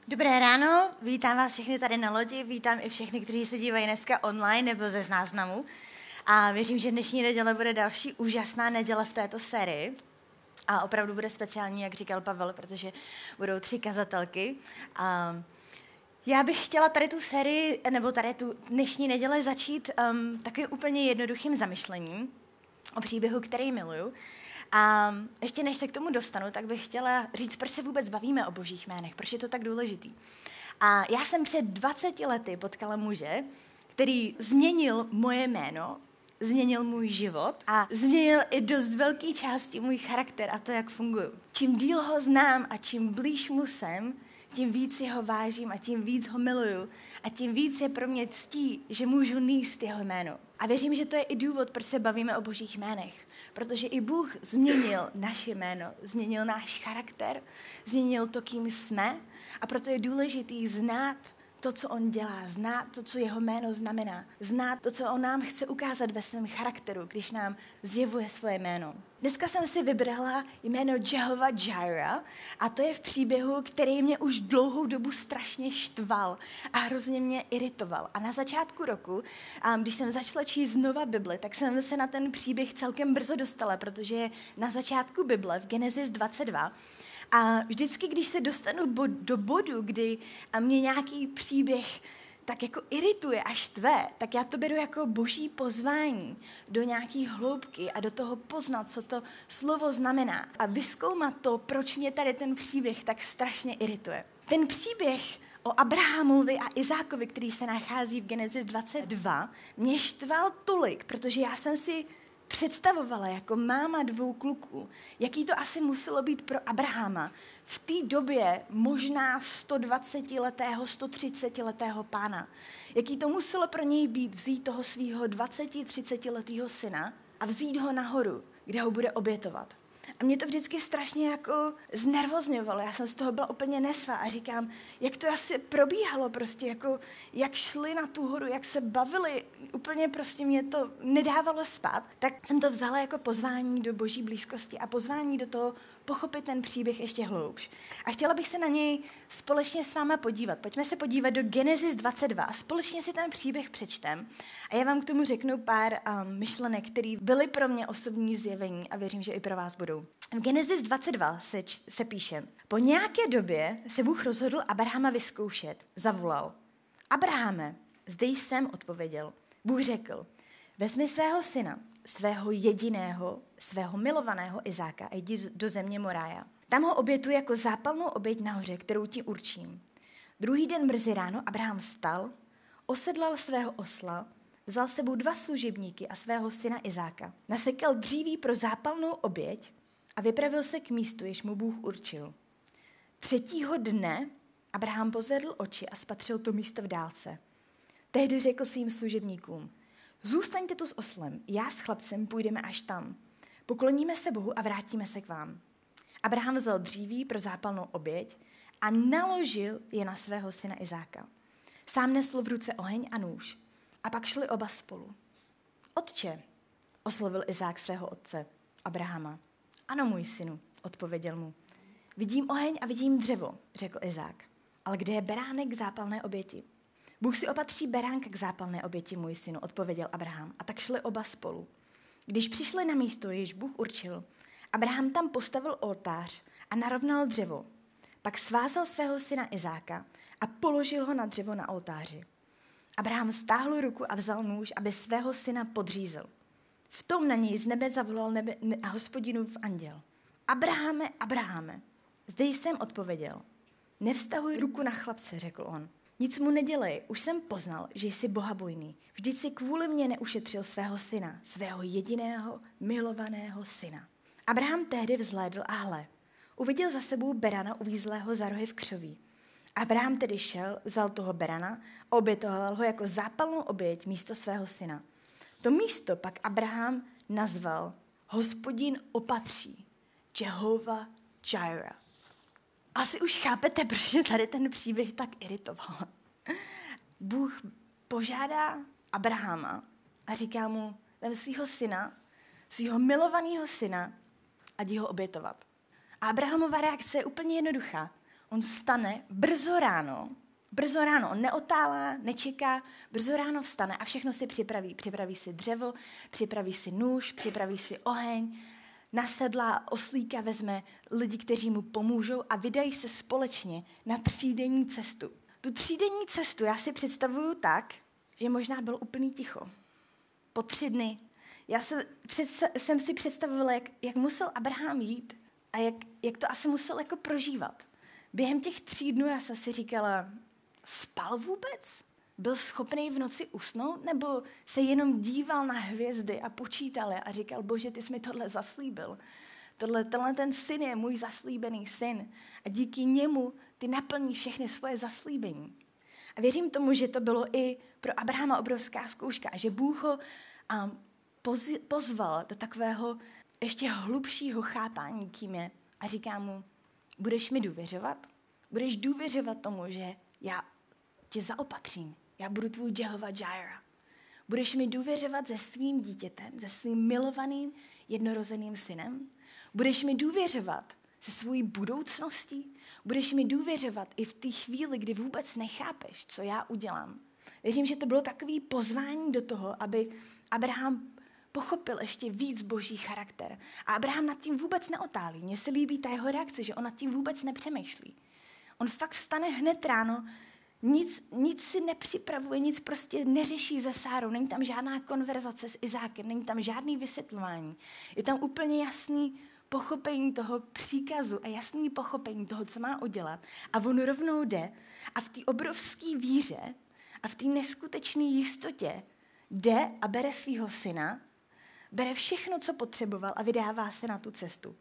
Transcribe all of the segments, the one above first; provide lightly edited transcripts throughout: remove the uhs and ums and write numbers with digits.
Dobré ráno, vítám vás všechny tady na lodi, vítám i všechny, kteří se dívají dneska online nebo ze záznamu. A věřím, že dnešní neděle bude další úžasná neděle v této sérii. A opravdu bude speciální, jak říkal Pavel, protože budou 3 kazatelky. A já bych chtěla tady tu sérii, nebo tady tu dnešní neděle začít takovým úplně jednoduchým zamyšlením o příběhu, který miluju. A ještě než se k tomu dostanu, tak bych chtěla říct, proč se vůbec bavíme o božích jménech, proč je to tak důležitý. A já jsem před 20 lety potkala muže, který změnil moje jméno, změnil můj život a změnil i dost velký části můj charakter a to, jak funguju. Čím díl ho znám a čím blíž mu jsem, tím víc si ho vážím a tím víc ho miluju a tím víc je pro mě ctí, že můžu nést jeho jméno. A věřím, že to je i důvod, proč se bavíme o božích jménech. Protože i Bůh změnil naše jméno, změnil náš charakter, změnil to, kým jsme a proto je důležitý znát to, co on dělá, znát to, co jeho jméno znamená, znát to, co on nám chce ukázat ve svém charakteru, když nám zjevuje svoje jméno. Dneska jsem si vybrala jméno Jehova Jireh a to je v příběhu, který mě už dlouhou dobu strašně štval a hrozně mě iritoval. A na začátku roku, když jsem začala číst znova Bibli, tak jsem se na ten příběh celkem brzo dostala, protože je na začátku Bible v Genesis 22. A vždycky, když se dostanu do bodu, kdy mě nějaký příběh tak jako irituje a štve, tak já to beru jako boží pozvání do nějaký hloubky a do toho poznat, co to slovo znamená. A vyzkoumat to, proč mě tady ten příběh tak strašně irituje. Ten příběh o Abrahamovi a Izákovi, který se nachází v Genesis 22, mě štval tolik, protože já jsem si představovala jako máma 2 kluků, jaký to asi muselo být pro Abrahama v té době možná 120letého, 130letého pána. Jaký to muselo pro něj být vzít toho svého 20-30letého syna a vzít ho nahoru, kde ho bude obětovat. A mě to vždycky strašně jako znervozňovalo. Já jsem z toho byla úplně nesvá a říkám, jak to asi probíhalo prostě, jako jak šli na tu horu, jak se bavili, úplně prostě mě to nedávalo spát. Tak jsem to vzala jako pozvání do boží blízkosti a pozvání do toho pochopit ten příběh ještě hloubš. A chtěla bych se na něj společně s váma podívat. Pojďme se podívat do Genesis 22 a společně si ten příběh přečtem. A já vám k tomu řeknu pár myšlenek, které byly pro mě osobní zjevení a věřím, že i pro vás budou. V Genesis 22 se píše, po nějaké době se Bůh rozhodl Abrahama vyzkoušet. Zavolal. Abrahame, zde jsem, odpověděl. Bůh řekl, vezmi svého syna, svého jediného, svého milovaného Izáka a jdi do země Morája. Tam ho obětuj jako zápalnou oběť nahoře, kterou ti určím. Druhý den brzy ráno Abraham vstal, osedlal svého osla, vzal sebou 2 služebníky a svého syna Izáka. Nasekal dříví pro zápalnou oběť a vypravil se k místu, jež mu Bůh určil. 3. dne Abraham pozvedl oči a spatřil to místo v dálce. Tehdy řekl svým služebníkům, zůstaňte tu s oslem, já s chlapcem půjdeme až tam. Pokloníme se Bohu a vrátíme se k vám. Abraham vzal dříví pro zápalnou oběť a naložil je na svého syna Izáka. Sám nesl v ruce oheň a nůž a pak šli oba spolu. Otče, oslovil Izák svého otce, Abrahama. Ano, můj synu, odpověděl mu. Vidím oheň a vidím dřevo, řekl Izák. Ale kde je beránek k zápalné oběti? Bůh si opatří beránka k zápalné oběti, můj synu, odpověděl Abraham. A tak šli oba spolu. Když přišli na místo, jež Bůh určil, Abraham tam postavil oltář a narovnal dřevo. Pak svázal svého syna Izáka a položil ho na dřevo na oltáři. Abraham stáhl ruku a vzal nůž, aby svého syna podřízl. V tom na něj z nebe zavolal a Hospodinův anděl. Abrahame, Abrahame, zde jsem, odpověděl. Nevztahuj ruku na chlapce, řekl on. Nic mu nedělej, už jsem poznal, že jsi bohabojný. Vždyť si kvůli mě neušetřil svého syna, svého jediného, milovaného syna. Abraham tehdy vzhlédl a hle, uviděl za sebou berana uvízlého za rohy v křoví. Abraham tedy šel, vzal toho berana a obětoval ho jako zápalnou oběť místo svého syna. To místo pak Abraham nazval Hospodin opatří, Jehova Jireh. Asi už chápete, proč mě tady ten příběh tak iritoval. Bůh požádá Abrahama a říká mu, vem svého syna, svého milovaného syna a jdi ho obětovat. A Abrahamova reakce je úplně jednoduchá. on vstane brzo ráno, on neotálá, nečeká, brzo ráno vstane a všechno si připraví. Připraví si dřevo, připraví si nůž, připraví si oheň, nasedlá oslíka, vezme lidi, kteří mu pomůžou a vydají se společně na 3denní cestu. Tu 3denní cestu já si představuju tak, že možná bylo úplný ticho. Po 3 dny. Já jsem si představovala, jak musel Abraham jít a jak to asi musel jako prožívat. Během těch 3 dnů já jsem si říkala, spal vůbec? Byl schopný v noci usnout? Nebo se jenom díval na hvězdy a počítal je a říkal, Bože, ty jsi mi tohle zaslíbil. Tenhle ten syn je můj zaslíbený syn. A díky němu ty naplní všechny svoje zaslíbení. A věřím tomu, že to bylo i pro Abrahama obrovská zkouška. A že Bůh ho pozval do takového ještě hlubšího chápání, kým je. A říká mu, budeš mi důvěřovat? Budeš důvěřovat tomu, že já tě zaopatřím. Já budu tvůj Jehova Jireh. Budeš mi důvěřovat se svým dítětem, se svým milovaným jednorozeným synem? Budeš mi důvěřovat se svojí budoucností? Budeš mi důvěřovat i v té chvíli, kdy vůbec nechápeš, co já udělám? Věřím, že to bylo takové pozvání do toho, aby Abraham pochopil ještě víc boží charakter. A Abraham nad tím vůbec neotálí. Mně se líbí ta jeho reakce, že on nad tím vůbec nepřemýšlí. On fakt vstane hned ráno, nic si nepřipravuje, nic prostě neřeší se Sárou, není tam žádná konverzace s Izákem, není tam žádný vysvětlování. Je tam úplně jasný pochopení toho příkazu a jasný pochopení toho, co má udělat. A on rovnou jde a v té obrovské víře a v té neskutečné jistotě jde a bere svého syna, bere všechno, co potřeboval a vydává se na tu cestu.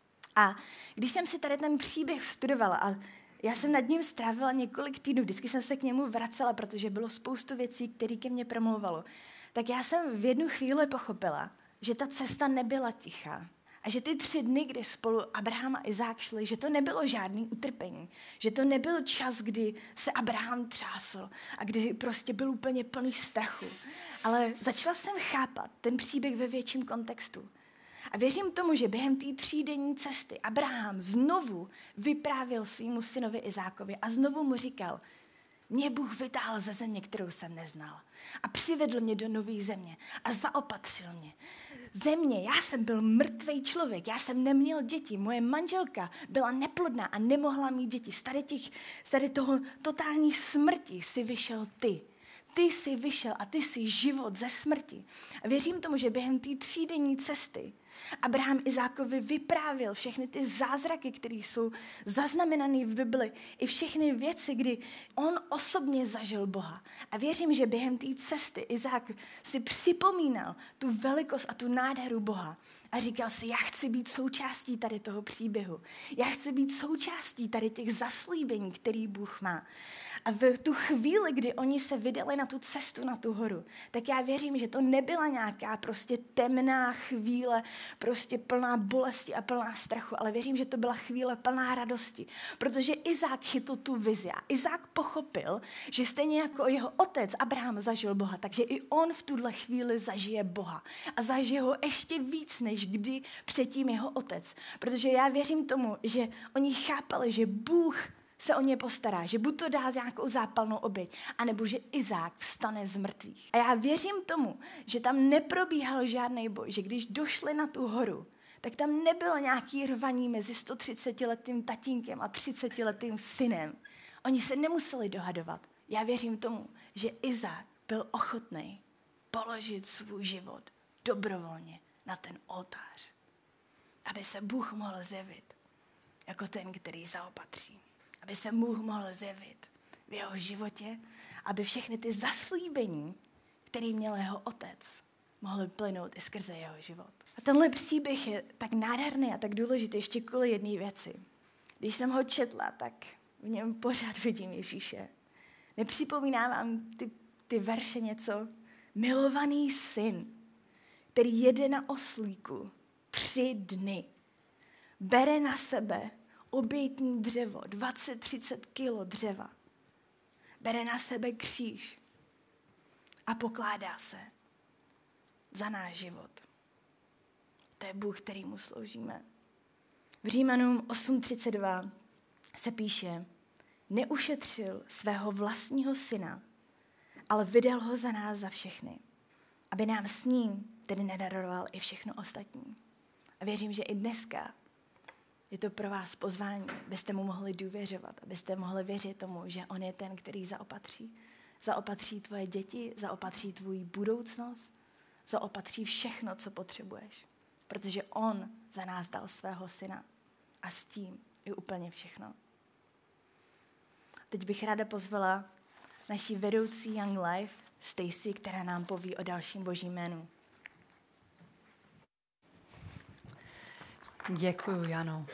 A když jsem si tady ten příběh studovala a já jsem nad ním strávila několik týdnů, vždycky jsem se k němu vracela, protože bylo spoustu věcí, které ke mně promlouvalo. Tak já jsem v jednu chvíli pochopila, že ta cesta nebyla tichá. A že ty 3 dny, kdy spolu Abraham a Izák šli, že to nebylo žádný utrpení. Že to nebyl čas, kdy se Abraham třásl a kdy prostě byl úplně plný strachu. Ale začala jsem chápat ten příběh ve větším kontextu. A věřím tomu, že během té 3denní cesty Abraham znovu vyprávěl svýmu synovi Izákovi a znovu mu říkal, mě Bůh vytáhl ze země, kterou jsem neznal. A přivedl mě do nové země a zaopatřil mě. Země, já jsem byl mrtvej člověk, já jsem neměl děti, moje manželka byla neplodná a nemohla mít děti. Z tady toho totální smrti si vyšel ty. Ty jsi vyšel a ty jsi život ze smrti. A věřím tomu, že během té 3denní cesty Abraham Izákovi vyprávěl všechny ty zázraky, které jsou zaznamenané v Bibli, i všechny věci, kdy on osobně zažil Boha. A věřím, že během té cesty Izák si připomínal tu velikost a tu nádheru Boha. A říkal si, já chci být součástí tady toho příběhu. Já chci být součástí tady těch zaslíbení, který Bůh má. A v tu chvíli, kdy oni se vydali na tu cestu, na tu horu, tak já věřím, že to nebyla nějaká prostě temná chvíle, prostě plná bolesti a plná strachu, ale věřím, že to byla chvíle plná radosti, protože Izák chytl tu vizi a Izák pochopil, že stejně jako jeho otec Abraham zažil Boha, takže i on v tuhle chvíli zažije Boha a zažije ho ještě víc, než kdy předtím jeho otec. Protože já věřím tomu, že oni chápali, že Bůh se o ně postará, že buď to dá nějakou zápalnou oběť, anebo že Izák vstane z mrtvých. A já věřím tomu, že tam neprobíhal žádný boj, že když došli na tu horu, tak tam nebylo nějaký rvaní mezi 130letým tatínkem a 30letým synem. Oni se nemuseli dohadovat. Já věřím tomu, že Izák byl ochotný položit svůj život dobrovolně na ten oltář, aby se Bůh mohl zjevit jako ten, který zaopatří. Aby se Bůh mohl zjevit v jeho životě, aby všechny ty zaslíbení, který měl jeho otec, mohly plynout i skrze jeho život. A tenhle příběh je tak nádherný a tak důležitý ještě kvůli jedné věci. Když jsem ho četla, tak v něm pořád vidím Ježíše. Nepřipomíná vám ty verše něco? Milovaný syn, který jede na oslíku 3 dny, bere na sebe obětní dřevo, 20-30 kilo dřeva. Bere na sebe kříž a pokládá se za náš život. To je Bůh, kterýmu sloužíme. V Římanům 8:32 se píše, neušetřil svého vlastního syna, ale vydal ho za nás za všechny, aby nám s ním tedy nedaroval i všechno ostatní. A věřím, že i dneska je to pro vás pozvání, abyste mu mohli důvěřovat, abyste mohli věřit tomu, že on je ten, který zaopatří. Zaopatří tvoje děti, zaopatří tvou budoucnost, zaopatří všechno, co potřebuješ. Protože on za nás dal svého syna. A s tím je úplně všechno. Teď bych ráda pozvala naší vedoucí Young Life, Stacy, která nám poví o dalším božím jménu. Děkuji, Jano.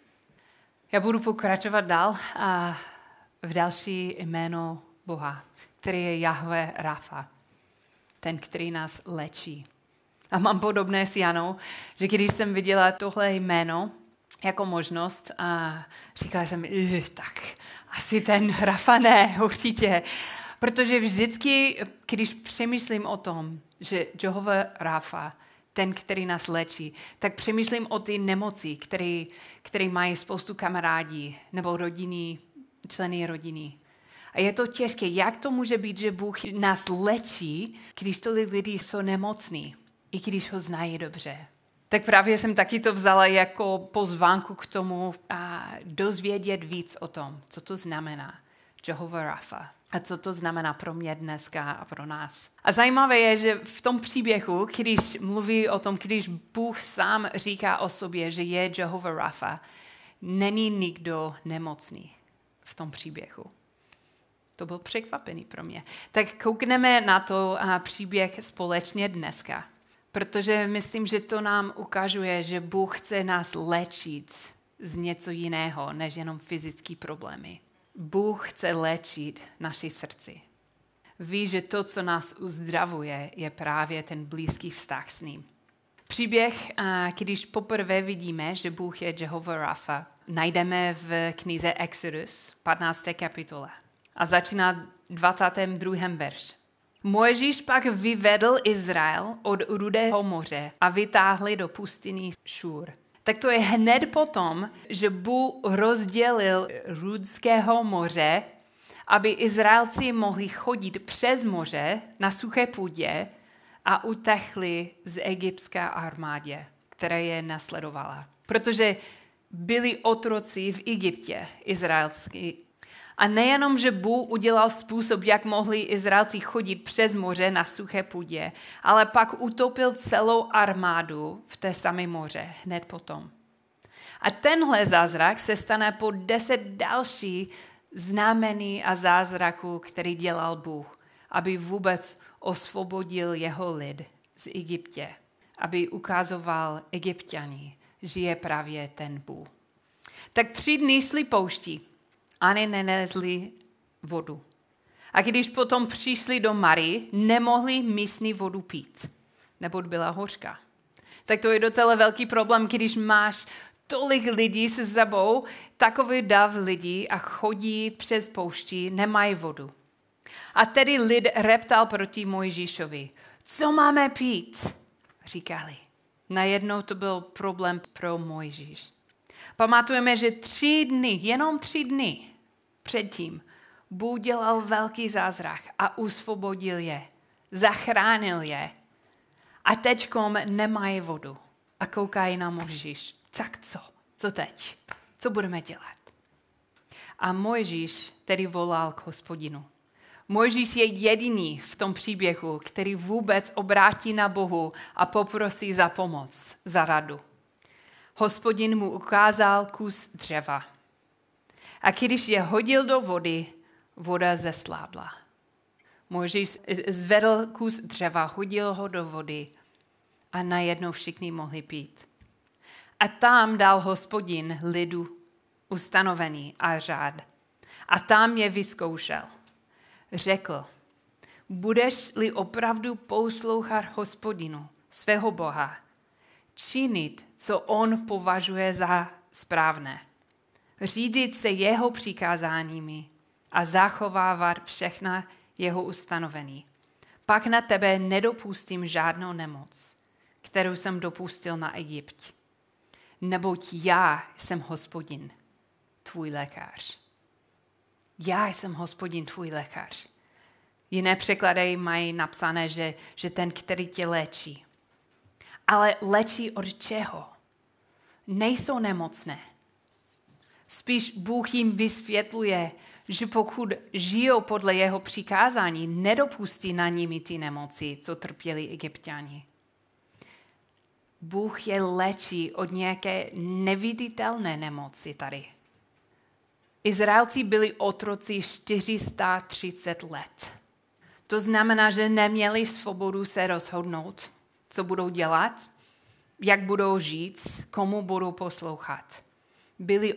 Já budu pokračovat dál a v další jméno Boha, který je Jahve Rafa, ten, který nás léčí. A mám podobné s Janou, že když jsem viděla tohle jméno jako možnost a říkala jsem, tak asi ten Rafa ne, určitě. Protože vždycky, když přemýšlím o tom, že Jahve Rafa, ten, který nás léčí, tak přemýšlím o ty nemoci, které mají spoustu kamarádí nebo členy rodiny. A je to těžké. Jak to může být, že Bůh nás léčí, když tolik lidí jsou nemocní, i když ho znají dobře? Tak právě jsem taky to vzala jako pozvánku k tomu a dozvědět víc o tom, co to znamená Jahve Rafa. A co to znamená pro mě dneska a pro nás. A zajímavé je, že v tom příběhu, když mluví o tom, když Bůh sám říká o sobě, že je Jahve Rafa, není nikdo nemocný v tom příběhu. To byl překvapený pro mě. Tak koukneme na to příběh společně dneska. Protože myslím, že to nám ukazuje, že Bůh chce nás léčit z něco jiného, než jenom fyzické problémy. Bůh chce léčit naše srdci. Ví, že to, co nás uzdravuje, je právě ten blízký vztah s ním. Příběh, když poprvé vidíme, že Bůh je Jahve Rafa, najdeme v knize Exodus, 15. kapitole. A začíná 22. verš. Mojžíš pak vyvedl Izrael od Rudého moře a vytáhli do pustiny Šur. Tak to je hned potom, že Bůh rozdělil Rudského moře, aby Izraelci mohli chodit přes moře na suché půdě a utekli z egyptské armádě, která je nasledovala. Protože byli otroci v Egyptě, izraelský. A nejenom, že Bůh udělal způsob, jak mohli Izraelci chodit přes moře na suché půdě, ale pak utopil celou armádu v té samé moře hned potom. A tenhle zázrak se stane po 10 další znamení a zázraků, který dělal Bůh, aby vůbec osvobodil jeho lid z Egyptě, aby ukazoval Egypťani, že je právě ten Bůh. Tak 3 dny šli pouští. Ani nenalezli vodu. A když potom přišli do Mary, nemohli místní vodu pít, neboť byla hořká. Tak to je docela velký problém, když máš tolik lidí se sebou, takový dav lidí a chodí přes poušti, nemají vodu. A tedy lid reptal proti Mojžíšovi. Co máme pít? Říkali. Najednou to byl problém pro Mojžíš. Pamatujeme, že 3 dny, jenom 3 dny předtím, Bůh dělal velký zázrak a usvobodil je, zachránil je. A teďkom nemají vodu a koukají na Mojžíš. Tak co? Co teď? Co budeme dělat? A Mojžíš tedy volal k Hospodinu. Mojžíš je jediný v tom příběhu, který vůbec obrátí na Bohu a poprosí za pomoc, za radu. Hospodin mu ukázal kus dřeva. A když je hodil do vody, voda zesládla. Mojžíš zvedl kus dřeva, hodil ho do vody a najednou všichni mohli pít. A tam dal Hospodin lidu ustanovený a řád. A tam je vyzkoušel. Řekl, budeš-li opravdu poslouchat Hospodinu, svého Boha, činit, co on považuje za správné, řídit se jeho přikázáními a zachovávat všechna jeho ustanovení. Pak na tebe nedopustím žádnou nemoc, kterou jsem dopustil na Egypt. Neboť já jsem Hospodin, tvůj lékař. Já jsem Hospodin tvůj lékař. Jiné překlady mají napsané, že ten, který tě léčí. Ale léčí od čeho? Nejsou nemocné. Spíš Bůh jim vysvětluje, že pokud žijou podle jeho přikázání, nedopustí na nimi ty nemoci, co trpěli Egypťani. Bůh je léčí od nějaké neviditelné nemoci tady. Izraelci byli otroci 430 let. To znamená, že neměli svobodu se rozhodnout, co budou dělat, jak budou žít, komu budou poslouchat. Byli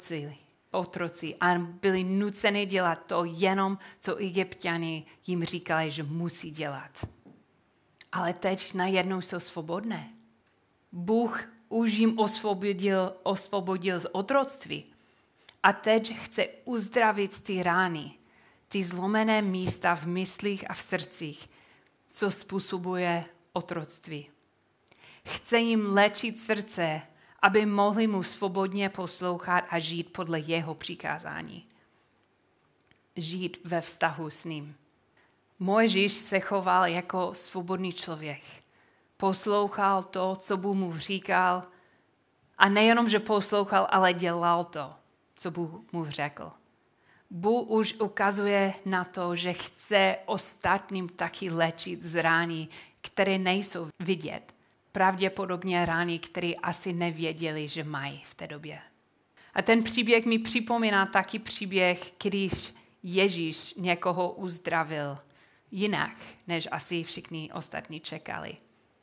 otroci a byli nuceni dělat to jenom, co Egypťani jim říkali, že musí dělat. Ale teď najednou jsou svobodné. Bůh už jim osvobodil z otroctví a teď chce uzdravit ty rány, ty zlomené místa v myslích a v srdcích, co způsobuje otroctví. Chce jim léčit srdce, aby mohli mu svobodně poslouchat a žít podle jeho přikázání. Žít ve vztahu s ním. Mojžíš se choval jako svobodný člověk. Poslouchal to, co Bůh mu říkal, a nejenom, že poslouchal, ale dělal to, co Bůh mu řekl. Bůh už ukazuje na to, že chce ostatním taky léčit z rány, které nejsou vidět. Pravděpodobně rány, které asi nevěděli, že mají v té době. A ten příběh mi připomíná taky příběh, když Ježíš někoho uzdravil jinak, než asi všichni ostatní čekali.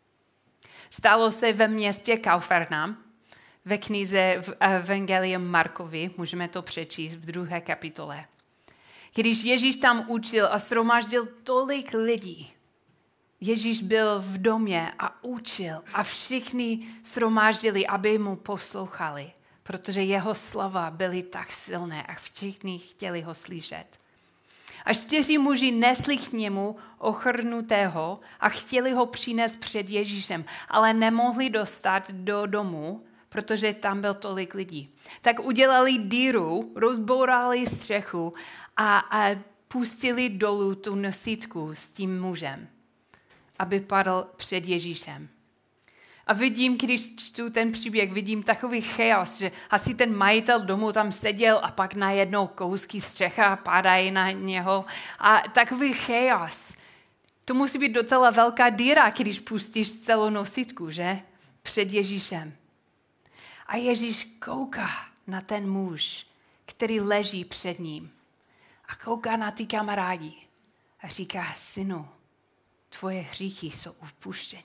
Stalo se ve městě Kafarnaum, ve knize v Evangelium Markovi, můžeme to přečíst v 2. kapitole. Když Ježíš tam učil a shromáždil tolik lidí, Ježíš byl v domě a učil a všichni shromáždili, aby mu poslouchali, protože jeho slova byly tak silné a všichni chtěli ho slyšet. A 4 muži nesli k němu ochrnutého a chtěli ho přinést před Ježíšem, ale nemohli dostat do domu, protože tam byl tolik lidí. Tak udělali díru, rozbourali střechu a pustili dolů tu nosítku s tím mužem, aby padl před Ježíšem. A vidím, když čtu ten příběh, vidím takový chaos, že asi ten majitel domu tam seděl a pak najednou kousky střecha padají na něho. A takový chaos. To musí být docela velká díra, když pustíš celou nosítku, že? Před Ježíšem. A Ježíš kouká na ten muž, který leží před ním. A kouká na ty kamarádi. A říká, synu, tvoje hříchy jsou odpuštěny.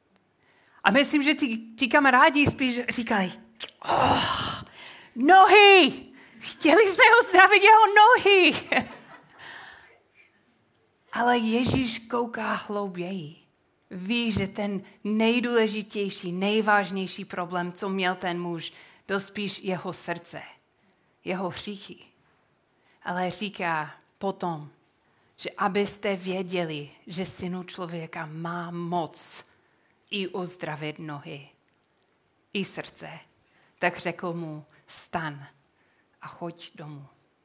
A myslím, že ty kamarádi spíš říkali, nohy! Chtěli jsme uzdravit jeho nohy! Ale Ježíš kouká hlouběji. Ví, že ten nejdůležitější, nejvážnější problém, co měl ten muž, byl spíš jeho srdce, jeho hříchy. Ale říká potom, že abyste věděli, že synu člověka má moc i uzdravit nohy, i srdce, tak řekl mu, stan a choď domů.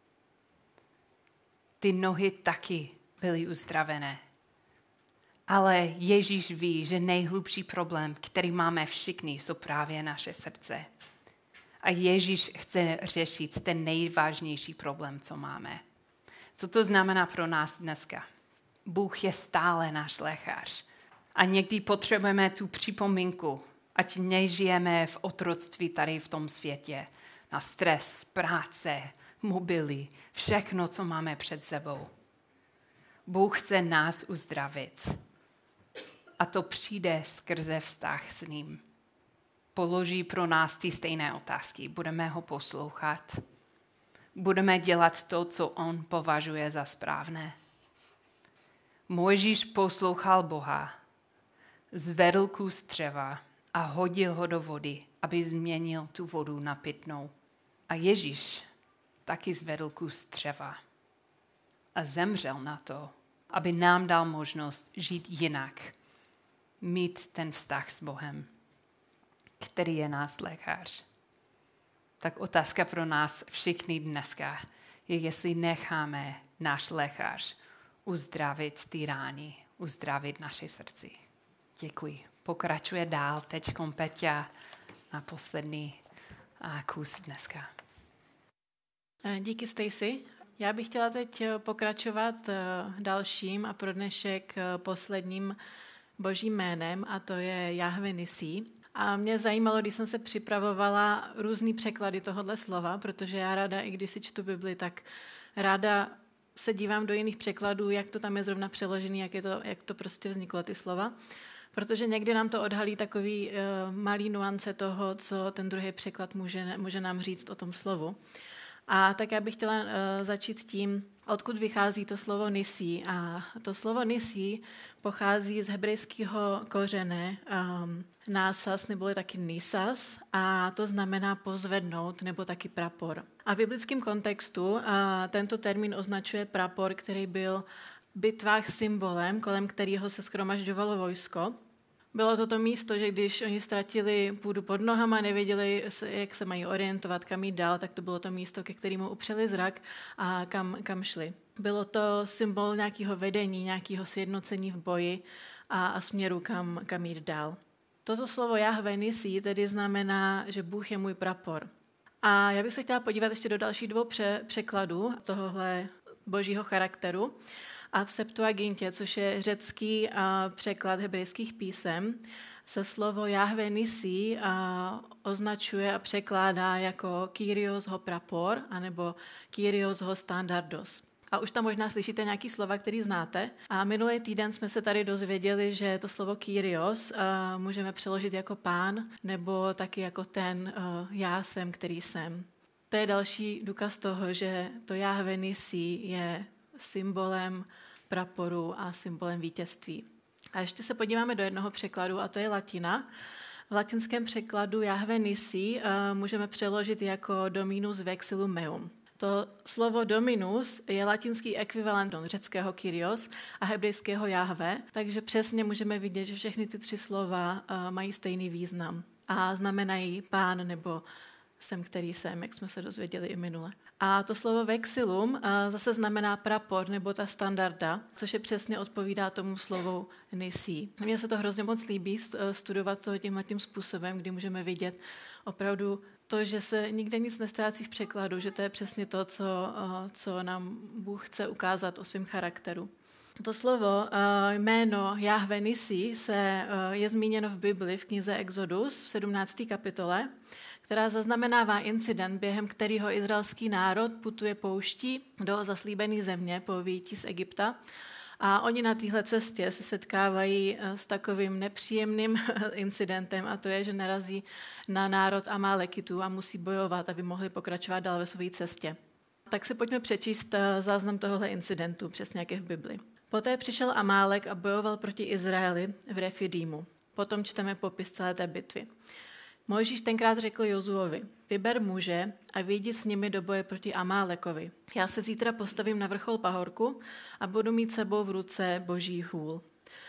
Ty nohy taky byly uzdravené. Ale Ježíš ví, že nejhlubší problém, který máme všichni, jsou právě naše srdce. A Ježíš chce řešit ten nejvážnější problém, co máme. Co to znamená pro nás dneska? Bůh je stále náš lékař. A někdy potřebujeme tu připomínku, ať nežijeme v otroctví tady v tom světě. Na stres, práce, mobily, všechno, co máme před sebou. Bůh chce nás uzdravit. A to přijde skrze vztah s ním. Položí pro nás ty stejné otázky. Budeme ho poslouchat. Budeme dělat to, co on považuje za správné. Mojžíš poslouchal Boha, zvedl kus dřeva a hodil ho do vody, aby změnil tu vodu na pitnou. A Ježíš taky zvedl kus dřeva a zemřel na to, aby nám dal možnost žít jinak, mít ten vztah s Bohem, který je náš lékař. Tak otázka pro nás všichni dneska. je, jestli necháme náš lékař uzdravit ty rány, uzdravit naše srdci. Děkuji. Pokračuje dál teď Peťa na poslední kus dneska. Díky, Stacy. Já bych chtěla teď pokračovat dalším a pro dnešek posledním božím jménem, a to je Jahve Nisí. A mě zajímalo, když jsem se připravovala, různý překlady tohohle slova, protože já ráda, i když si čtu Bibli, tak ráda se dívám do jiných překladů, jak to tam je zrovna přeložený, jak to prostě vzniklo, ty slova. Protože někdy nám to odhalí takový malý nuance toho, co ten druhý překlad může nám říct o tom slovu. A tak já bych chtěla začít tím, odkud vychází to slovo nisí. A to slovo nisí pochází z hebrejského kořene násas, neboli taky nisas, a to znamená pozvednout, nebo taky prapor. A v biblickém kontextu tento termín označuje prapor, který byl v bitvách symbolem, kolem kterého se shromažďovalo vojsko. Bylo to místo, že když oni ztratili půdu pod nohama, nevěděli, jak se mají orientovat, kam jít dál, tak to bylo to místo, ke kterému upřeli zrak a kam šli. Bylo to symbol nějakého vedení, nějakého sjednocení v boji a směru, kam jít dál. Toto slovo Jahve Nisí tedy znamená, že Bůh je můj prapor. A já bych se chtěla podívat ještě do dalších dvou překladů tohohle božího charakteru. A v Septuagintě, což je řecký překlad hebrejských písem, se slovo Jahve Nisí označuje a překládá jako Kyrios ho prapor, anebo Kyrios ho standardos. A už tam možná slyšíte nějaký slova, který znáte. A minulý týden jsme se tady dozvěděli, že to slovo Kyrios můžeme přeložit jako pán, nebo taky jako ten já jsem, který jsem. To je další důkaz toho, že to Jahve Nisí je symbolem praporu a symbolem vítězství. A ještě se podíváme do jednoho překladu, a to je latina. V latinském překladu Jahve Nisí můžeme přeložit jako dominus vexillum meum. To slovo dominus je latinský ekvivalent řeckého Kyrios a hebrejského Jahve, takže přesně můžeme vidět, že všechny ty tři slova mají stejný význam a znamenají pán nebo jsem, který jsem, jak jsme se dozvěděli i minule. A to slovo vexillum zase znamená prapor nebo ta standarda, což je přesně odpovídá tomu slovu nisí. Mně se to hrozně moc líbí studovat to tímhletím způsobem, kdy můžeme vidět opravdu to, že se nikde nic nestrácí v překladu, že to je přesně to, co nám Bůh chce ukázat o svém charakteru. To slovo, jméno Jahve Nisí je zmíněno v Bibli v knize Exodus v 17. kapitole, která zaznamenává incident, během kterého izraelský národ putuje pouští do zaslíbené země po vyjití z Egypta. A oni na téhle cestě se setkávají s takovým nepříjemným incidentem, a to je, že narazí na národ Amalekitů a musí bojovat, aby mohli pokračovat dál ve své cestě. Tak si pojďme přečíst záznam tohohle incidentu, přesně jak je v Bibli. Poté přišel Amálek a bojoval proti Izraeli v Refidímu. Potom čteme popis celé té bitvy. Mojžíš tenkrát řekl Jozuovi, vyber muže a vyjdi s nimi do boje proti Amálekovi. Já se zítra postavím na vrchol pahorku a budu mít sebou v ruce boží hůl.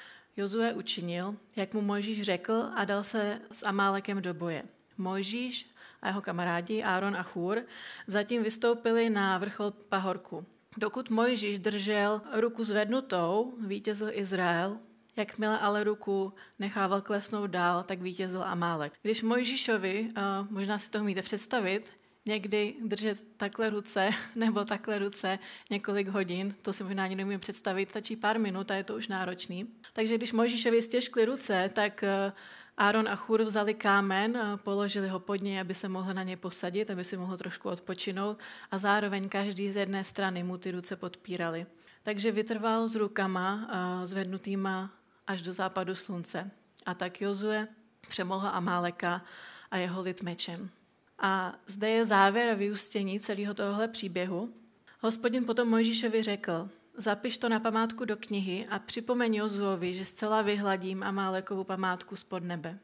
Jozue učinil, jak mu Mojžíš řekl, a dal se s Amálekem do boje. Mojžíš a jeho kamarádi Áron a Chúr zatím vystoupili na vrchol pahorku. Dokud Mojžíš držel ruku zvednutou, vítězil Izrael. Jakmile ale ruku nechával klesnout dál, tak vítězil Amálek. Když Mojžíšovi, možná si to umíte představit, někdy držet takhle ruce nebo takhle ruce několik hodin, to si možná ani neumím představit, stačí pár minut a je to už náročný. Takže když Mojžíšovi stěžkli ruce, tak Áron a Chúr vzali kámen, položili ho pod něj, aby se mohl na ně posadit, aby si mohl trošku odpočinout a zároveň každý z jedné strany mu ty ruce podpírali. Takže vytrval s rukama zvednutýma až do západu slunce. A tak Jozue přemohl Amáleka a jeho lid mečem. A zde je závěr a vyústění celého tohohle příběhu. Hospodin potom Mojžíšovi řekl, zapiš to na památku do knihy a připomeň Jozuovi, že zcela vyhladím Amálekovu památku spod nebe.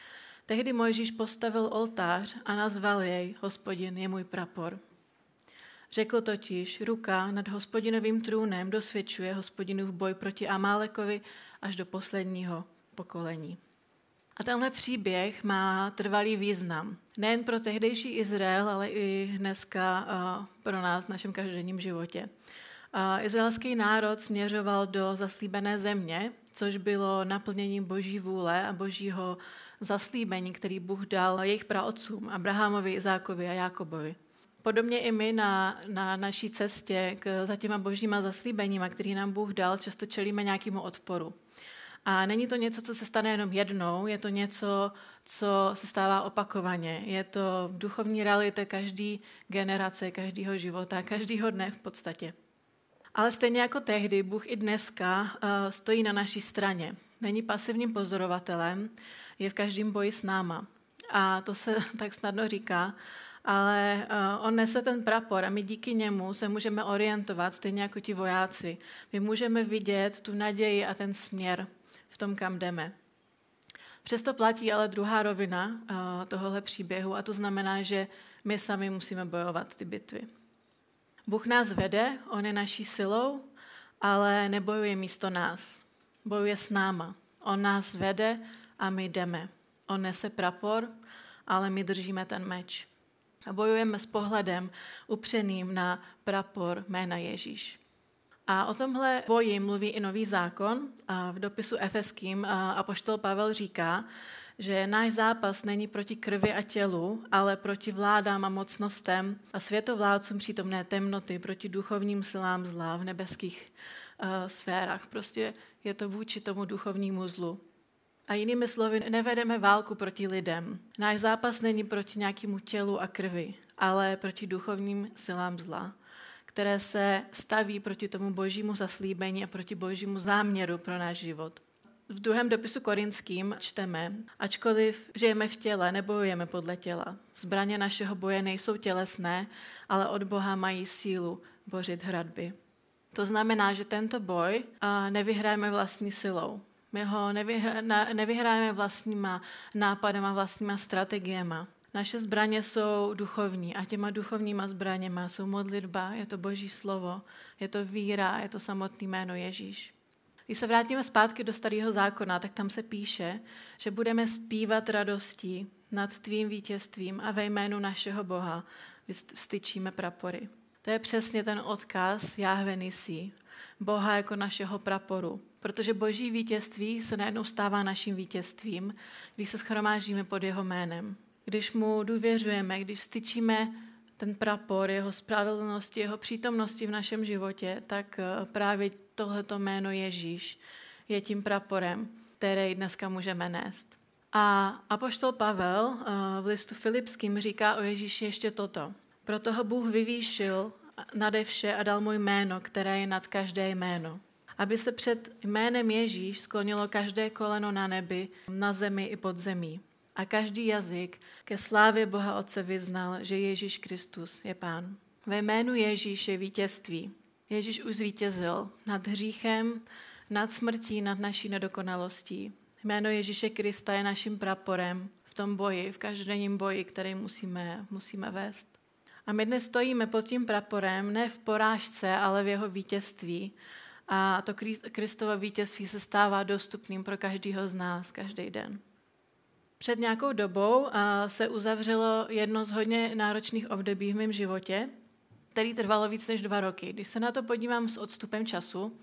Tehdy Mojžíš postavil oltář a nazval jej Hospodin je můj prapor. Řekl totiž, ruka nad Hospodinovým trůnem dosvědčuje Hospodinův boj proti Amálekovi až do posledního pokolení. A tenhle příběh má trvalý význam. Nejen pro tehdejší Izrael, ale i dneska pro nás v našem každodenním životě. Izraelský národ směřoval do zaslíbené země, což bylo naplněním Boží vůle a Božího zaslíbení, který Bůh dal jejich praotcům, Abrahamovi, Izákovi a Jákobovi. Podobně i my na naší cestě za těma božíma zaslíbeníma, který nám Bůh dal, často čelíme nějakému odporu. A není to něco, co se stane jenom jednou, je to něco, co se stává opakovaně. Je to duchovní realita každé generace, každého života, každého dne v podstatě. Ale stejně jako tehdy, Bůh i dneska stojí na naší straně. Není pasivním pozorovatelem, je v každém boji s náma. A to se tak snadno říká, ale on nese ten prapor a my díky němu se můžeme orientovat, stejně jako ti vojáci. My můžeme vidět tu naději a ten směr v tom, kam jdeme. Přesto platí ale druhá rovina tohohle příběhu a to znamená, že my sami musíme bojovat ty bitvy. Bůh nás vede, on je naší silou, ale nebojuje místo nás. Bojuje s náma. On nás vede a my jdeme. On nese prapor, ale my držíme ten meč. A bojujeme s pohledem upřeným na prapor jména Ježíš. A o tomhle boji mluví i Nový zákon. A v dopisu Efeským apoštol Pavel říká, že náš zápas není proti krvi a tělu, ale proti vládám a mocnostem a světovládcům přítomné temnoty, proti duchovním silám zla v nebeských sférách. Prostě je to vůči tomu duchovnímu zlu. A jinými slovy, nevedeme válku proti lidem. Náš zápas není proti nějakému tělu a krvi, ale proti duchovním silám zla, které se staví proti tomu božímu zaslíbení a proti božímu záměru pro náš život. V druhém dopisu Korinským čteme, ačkoliv žijeme v těle, nebojujeme podle těla. Zbraně našeho boje nejsou tělesné, ale od Boha mají sílu bořit hradby. To znamená, že tento boj nevyhrajeme vlastní silou. My ho nevyhrajeme vlastníma nápadama, vlastníma strategiema. Naše zbraně jsou duchovní a těma duchovníma zbraněma jsou modlitba, je to Boží slovo, je to víra, je to samotné jméno Ježíš. Když se vrátíme zpátky do Starého zákona, tak tam se píše, že budeme zpívat radostí nad tvým vítězstvím a ve jménu našeho Boha vztyčíme prapory. To je přesně ten odkaz Jahve Nisí, Boha jako našeho praporu. Protože Boží vítězství se najednou stává naším vítězstvím, když se shromáždíme pod jeho jménem. Když mu důvěřujeme, když vztyčíme ten prapor jeho spravedlnosti, jeho přítomnosti v našem životě, tak právě tohleto jméno Ježíš je tím praporem, který dneska můžeme nést. A apoštol Pavel v listu Filipským říká o Ježíši ještě toto. Proto ho Bůh vyvýšil nade vše a dal mu jméno, které je nad každé jméno. Aby se před jménem Ježíš sklonilo každé koleno na nebi, na zemi i pod zemí. A každý jazyk ke slávě Boha Otce vyznal, že Ježíš Kristus je Pán. Ve jménu Ježíš je vítězství. Ježíš už zvítězil nad hříchem, nad smrtí, nad naší nedokonalostí. Jméno Ježíše Krista je naším praporem v tom boji, v každodenním boji, který musíme vést. A my dnes stojíme pod tím praporem ne v porážce, ale v jeho vítězství. A to Kristovo vítězství se stává dostupným pro každého z nás každý den. Před nějakou dobou se uzavřelo jedno z hodně náročných období v mém životě, který trvalo víc než 2 roky. Když se na to podívám s odstupem času,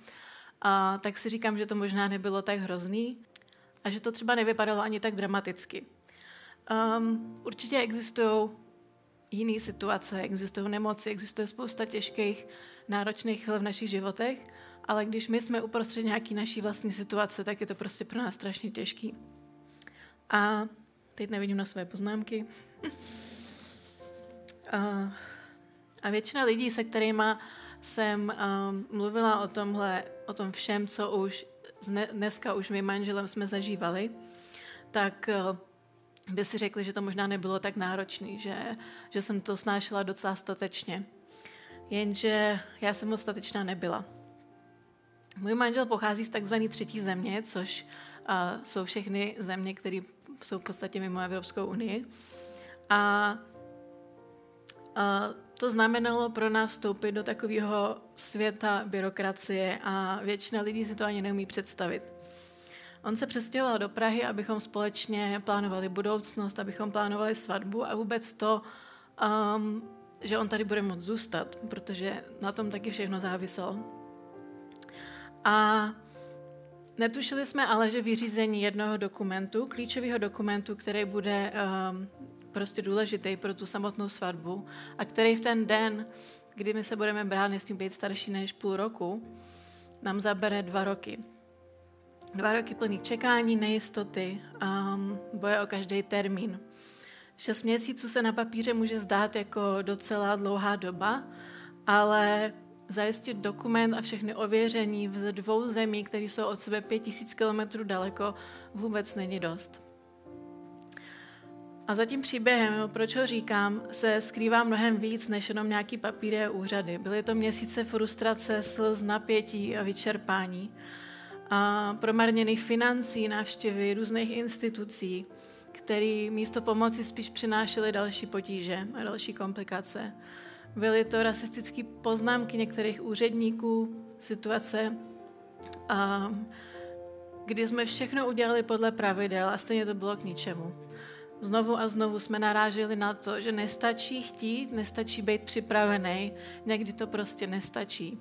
tak si říkám, že to možná nebylo tak hrozný a že to třeba nevypadalo ani tak dramaticky. Určitě existují jiné situace, existují nemoci, existuje spousta těžkých, náročných chvil v našich životech, ale když my jsme uprostřed nějaký naší vlastní situace, tak je to prostě pro nás strašně těžký. A teď nevidím na své poznámky. A většina lidí, se kterými jsem mluvila o tom všem, co už dneska už mým manželem jsme zažívali, tak by si řekli, že to možná nebylo tak náročný, že jsem to snášela docela statečně. Jenže já jsem moc statečná nebyla. Můj manžel pochází z takzvané 3. země, což jsou všechny země, které jsou v podstatě mimo Evropskou unii. A to znamenalo pro nás vstoupit do takového světa byrokracie a většina lidí si to ani neumí představit. On se přestěhoval do Prahy, abychom společně plánovali budoucnost, abychom plánovali svatbu a vůbec to, že on tady bude moct zůstat, protože na tom taky všechno záviselo. A netušili jsme ale, že vyřízení jednoho dokumentu, klíčového dokumentu, který bude prostě důležitý pro tu samotnou svatbu a který v ten den, kdy my se budeme brát, nesmí být starší než půl roku, nám zabere 2 roky. 2 roky plných čekání, nejistoty, boje o každý termín. 6 měsíců se na papíře může zdát jako docela dlouhá doba, ale zajistit dokument a všechny ověření v 2 zemí, které jsou od sebe 5000 kilometrů daleko, vůbec není dost. A za tím příběhem, proč ho říkám, se skrývá mnohem víc než jenom nějaký papíry a úřady. Byly to měsíce frustrace, slz, napětí a vyčerpání. A promarněných financí, návštěvy různých institucí, které místo pomoci spíš přinášely další potíže a další komplikace. Byly to rasistické poznámky některých úředníků, situace, kdy jsme všechno udělali podle pravidel a stejně to bylo k ničemu. Znovu a znovu jsme naráželi na to, že nestačí chtít, nestačí být připravený, někdy to prostě nestačí.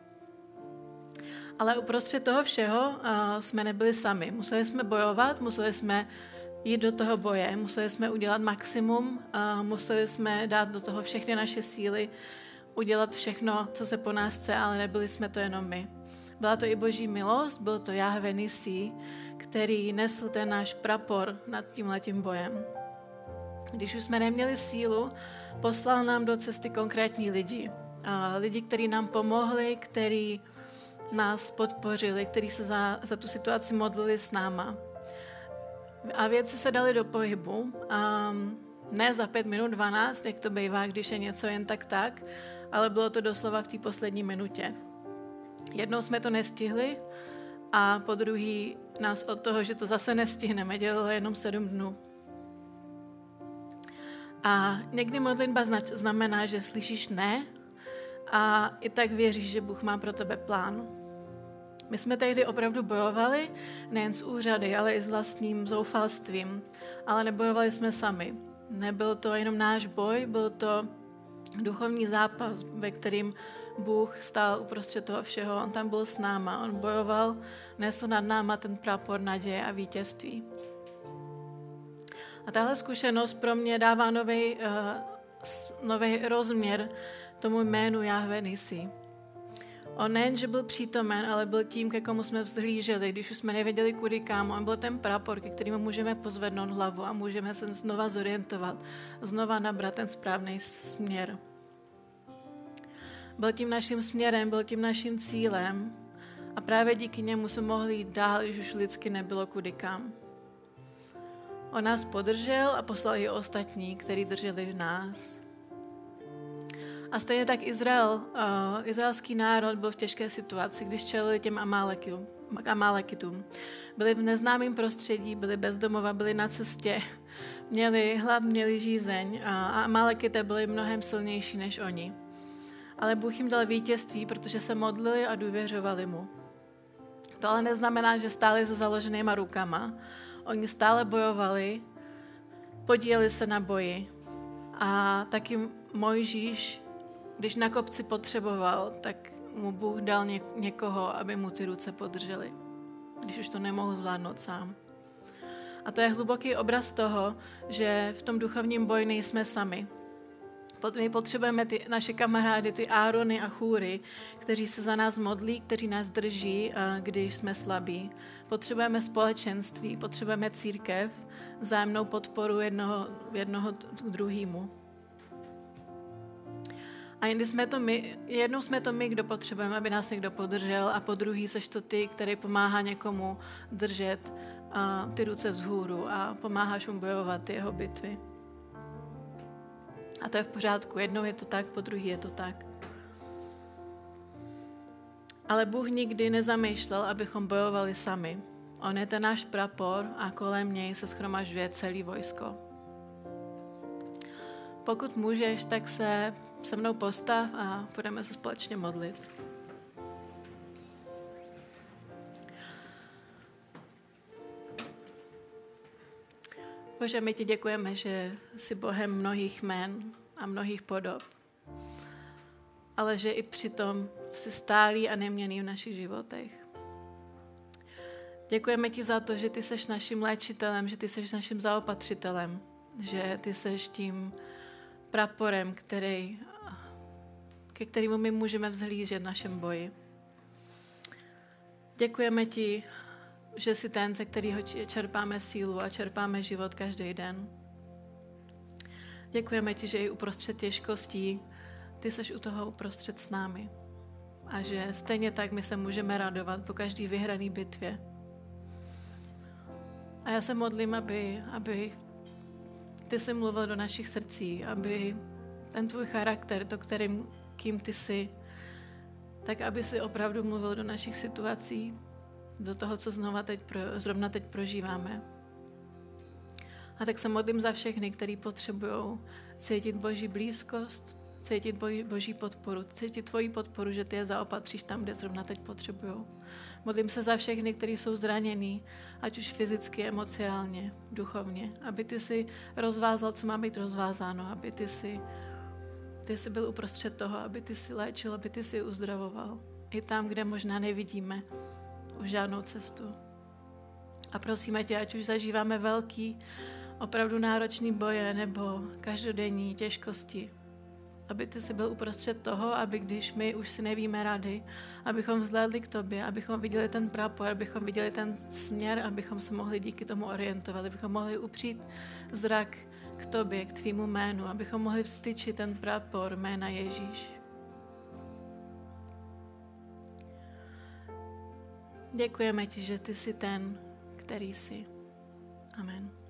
Ale uprostřed toho všeho jsme nebyli sami. Museli jsme bojovat, museli jsme jít do toho boje, museli jsme udělat maximum, museli jsme dát do toho všechny naše síly, udělat všechno, co se po nás chce, ale nebyli jsme to jenom my. Byla to i Boží milost, byl to Jahve Nisí, který nesl ten náš prapor nad tímhletím bojem. Když už jsme neměli sílu, poslal nám do cesty konkrétní lidi. Lidi, kteří nám pomohli, kteří nás podpořili, kteří se za tu situaci modlili s náma. A věci se daly do pohybu. Ne za 5 minut 12, jak to bývá, když je něco jen tak, ale bylo to doslova v té poslední minutě. Jednou jsme to nestihli a po druhý nás od toho, že to zase nestihneme, dělalo jenom 7 dnů. A někdy modlitba znamená, že slyšíš ne a i tak věříš, že Bůh má pro tebe plán. My jsme tehdy opravdu bojovali, nejen s úřady, ale i s vlastním zoufalstvím, ale nebojovali jsme sami. Nebyl to jenom náš boj, byl to duchovní zápas, ve kterým Bůh stál uprostřed toho všeho. On tam byl s náma, on bojoval, nesl nad náma ten prapor naděje a vítězství. A tahle zkušenost pro mě dává nový rozměr tomu jménu Jahve Nisí. On nejen, že byl přítomen, ale byl tím, ke komu jsme vzhlíželi, když už jsme nevěděli kudy kam. On byl ten prapor, ke kterému můžeme pozvednout hlavu a můžeme se znova zorientovat, znova nabrat ten správný směr. Byl tím naším směrem, byl tím naším cílem a právě díky němu jsme mohli jít dál, když už lidsky nebylo kudy kam. On nás podržel a poslal i ostatní, kteří drželi v nás. A stejně tak izraelský národ byl v těžké situaci, když čelili těm Amalekitům. Byli v neznámém prostředí, byli bezdomova, byli na cestě, měli hlad, měli žízeň a Amalekité byli mnohem silnější než oni. Ale Bůh jim dal vítězství, protože se modlili a důvěřovali mu. To ale neznamená, že stáli se založenýma rukama. Oni stále bojovali, podíleli se na boji. A taky Mojžíš, když na kopci potřeboval, tak mu Bůh dal někoho, aby mu ty ruce podrželi, když už to nemohl zvládnout sám. A to je hluboký obraz toho, že v tom duchovním boji nejsme sami. My potřebujeme ty naše kamarády, ty Árony a Chúry, kteří se za nás modlí, kteří nás drží, když jsme slabí. Potřebujeme společenství, potřebujeme církev, vzájemnou podporu jednoho k druhému. A jednou jsme to my, kdo potřebujeme, aby nás někdo podržel, a po druhý seš to ty, který pomáhá někomu držet ty ruce vzhůru a pomáháš mu bojovat ty jeho bitvy. A to je v pořádku. Jednou je to tak, po druhý je to tak. Ale Bůh nikdy nezamýšlel, abychom bojovali sami. On je ten náš prapor a kolem něj se shromažďuje celý vojsko. Pokud můžeš, tak se mnou postav a budeme se společně modlit. Bože, my ti děkujeme, že jsi Bohem mnohých jmen a mnohých podob, ale že i přitom jsi stálý a neměnný v našich životech. Děkujeme ti za to, že ty seš naším léčitelem, že ty seš naším zaopatřitelem, že ty seš tím praporem, ke kterému my můžeme vzhlížet v našem boji. Děkujeme ti, že jsi ten, ze kterého čerpáme sílu a čerpáme život každý den. Děkujeme ti, že i uprostřed těžkostí ty seš u toho uprostřed s námi. A že stejně tak my se můžeme radovat po každý vyhraný bitvě. A já se modlím, aby ty jsi mluvil do našich srdcí, aby ten tvůj charakter, kým ty jsi, tak aby si opravdu mluvil do našich situací, do toho, co zrovna teď prožíváme. A tak se modlím za všechny, kteří potřebují cítit Boží blízkost, cítit Boží podporu, cítit tvoji podporu, že ty je zaopatříš tam, kde zrovna teď potřebují. Modlím se za všechny, kteří jsou zranění, ať už fyzicky, emocionálně, duchovně, aby ty si rozvázal, co má být rozvázáno, aby ty si byl uprostřed toho, aby ty si léčil, aby ty si uzdravoval. I tam, kde možná nevidíme už žádnou cestu. A prosíme tě, ať už zažíváme velký, opravdu náročný boje nebo každodenní těžkosti, aby ty si byl uprostřed toho, aby když my už si nevíme rady, abychom vzhlédli k tobě, abychom viděli ten prapor, abychom viděli ten směr, abychom se mohli díky tomu orientovat, abychom mohli upřít zrak k tobě, k tvýmu jménu, abychom mohli vstyčit ten prapor jména Ježíš. Děkujeme ti, že ty jsi ten, který jsi. Amen.